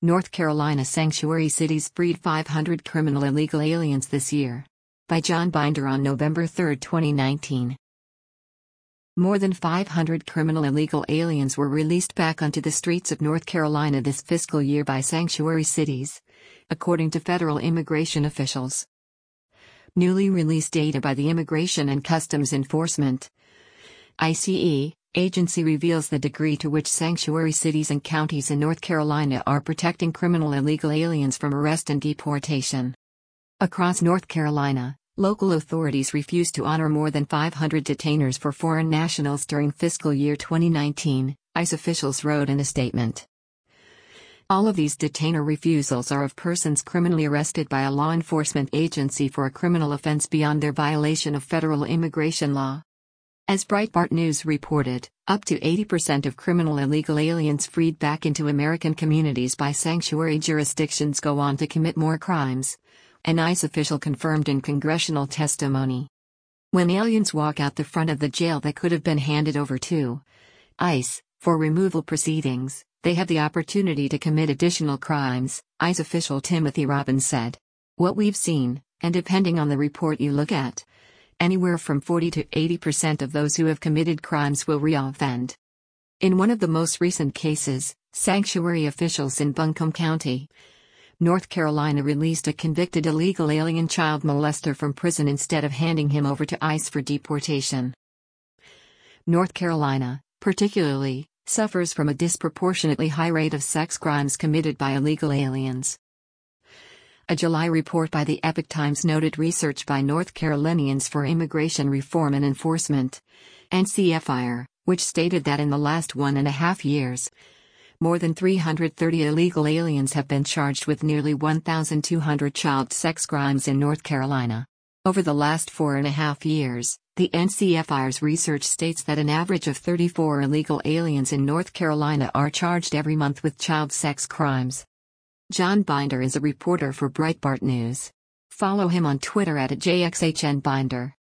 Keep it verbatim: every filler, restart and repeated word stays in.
North Carolina sanctuary cities freed five hundred criminal illegal aliens this year. By John Binder on November third, twenty nineteen. More than five hundred criminal illegal aliens were released back onto the streets of North Carolina this fiscal year by sanctuary cities, according to federal immigration officials. Newly released data by the Immigration and Customs Enforcement (I C E) agency reveals the degree to which sanctuary cities and counties in North Carolina are protecting criminal illegal aliens from arrest and deportation. Across North Carolina, local authorities refused to honor more than five hundred detainers for foreign nationals during fiscal year twenty nineteen, ICE officials wrote in a statement. All of these detainer refusals are of persons criminally arrested by a law enforcement agency for a criminal offense beyond their violation of federal immigration law. As Breitbart News reported, up to eighty percent of criminal illegal aliens freed back into American communities by sanctuary jurisdictions go on to commit more crimes, an ICE official confirmed in congressional testimony. When aliens walk out the front of the jail that could have been handed over to ICE for removal proceedings, they have the opportunity to commit additional crimes, ICE official Timothy Robbins said. What we've seen, and depending on the report you look at, anywhere from forty to eighty percent of those who have committed crimes will reoffend. In one of the most recent cases, sanctuary officials in Buncombe County, North Carolina released a convicted illegal alien child molester from prison instead of handing him over to ICE for deportation. North Carolina, particularly, suffers from a disproportionately high rate of sex crimes committed by illegal aliens. A July report by the Epoch Times noted research by North Carolinians for Immigration Reform and Enforcement, N C F I R, which stated that in the last one and a half years, more than three hundred thirty illegal aliens have been charged with nearly one thousand two hundred child sex crimes in North Carolina. Over the last four and a half years, the N C F I R's research states that an average of thirty-four illegal aliens in North Carolina are charged every month with child sex crimes. John Binder is a reporter for Breitbart News. Follow him on Twitter at J X H N Binder.